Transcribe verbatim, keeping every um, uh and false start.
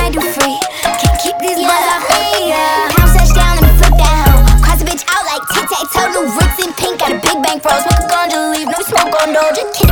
I do free. Can't keep these yeah. buzz off me, yeah. Pound touchdown, let me flip that hoe. Cross a bitch out like tic-tac-toe. New Ricks in pink, got a big bank froze. Smoke a ganja, leave no smoke on Doja.